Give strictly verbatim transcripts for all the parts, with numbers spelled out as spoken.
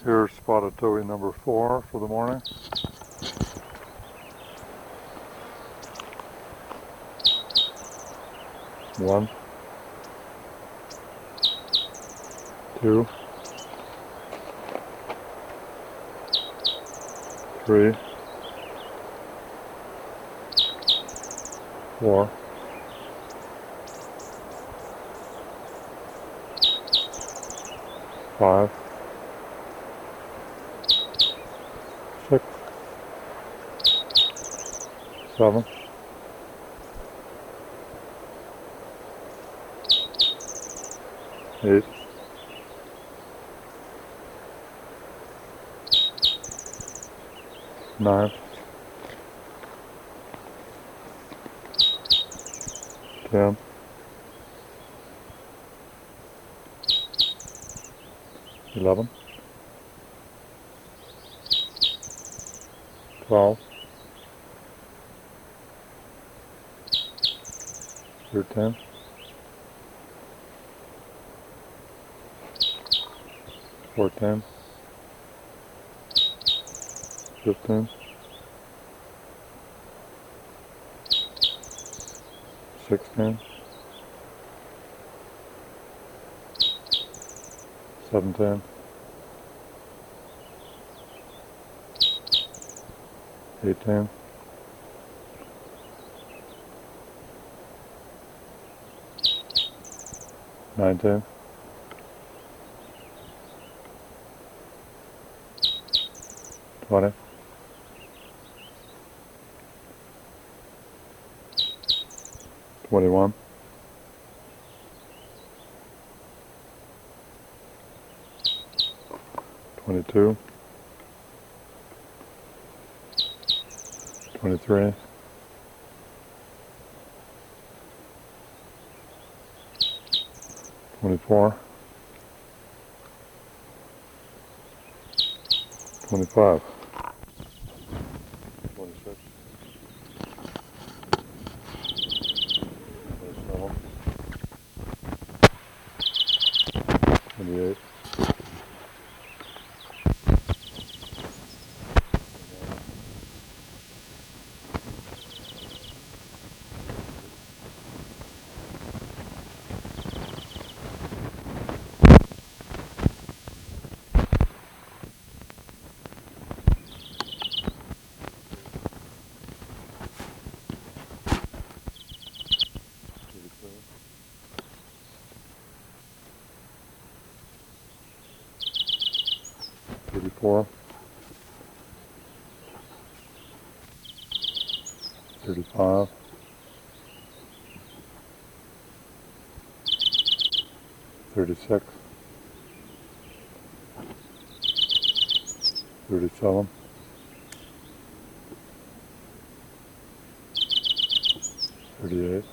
Here's spotted towhee number four for the morning. One, two, three, four, five, six, seven, eight, nine, ten, eleven, twelve, thirteen, fourteen, fifteen, sixteen, seventeen, eighteen, nineteen, twenty, twenty-one, twenty-two, twenty-three, twenty-four, twenty-five, twenty-six, twenty-seven, twenty-eight, thirty-four, thirty-five, thirty-six, thirty-seven, thirty-eight,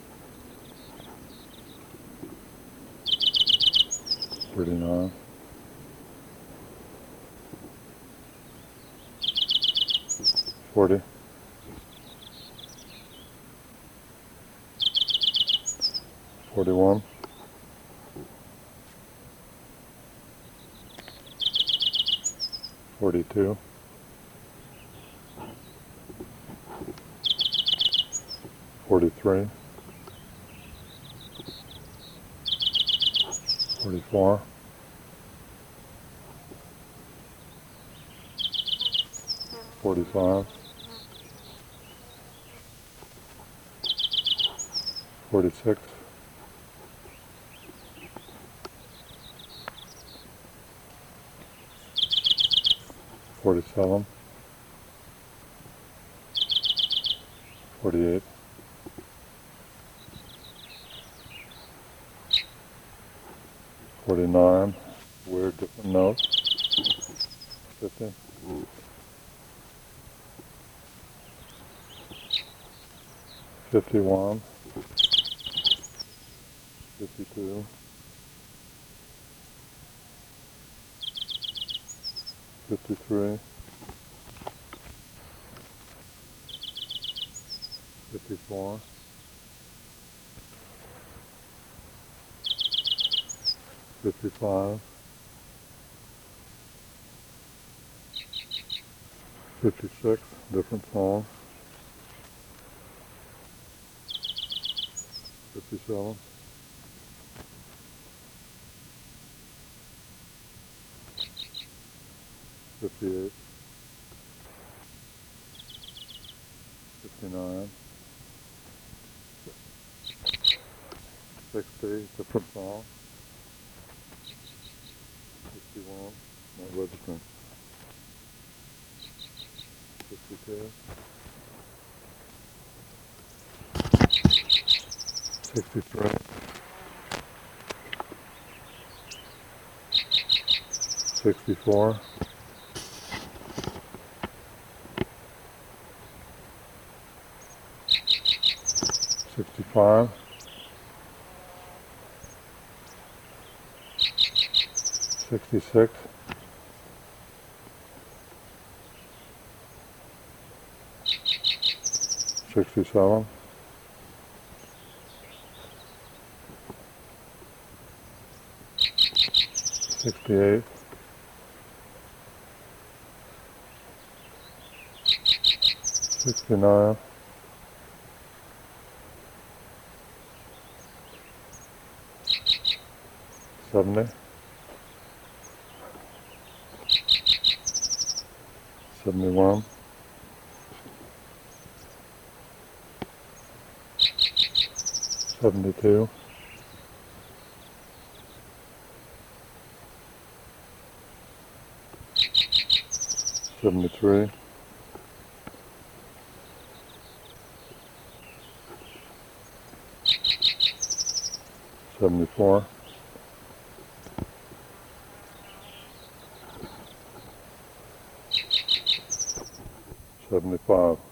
thirty-nine, forty, forty-one, forty-two, forty-three, forty-four, forty-five, forty-six, forty-seven, forty-eight, forty-nine, weird different notes, fifty, fifty-one, fifty-two, fifty-three, fifty-four, fifty-five, fifty-six, different song. fifty-seven. fifty-eight. fifty-nine. sixty, different song. fifty-one, not registering. fifty-two. sixty-three. sixty-four. sixty-five. sixty-six. sixty-seven. sixty-eight. sixty-nine. seventy. seventy-one. seventy-two. seventy-three. seventy-four. seventy-five.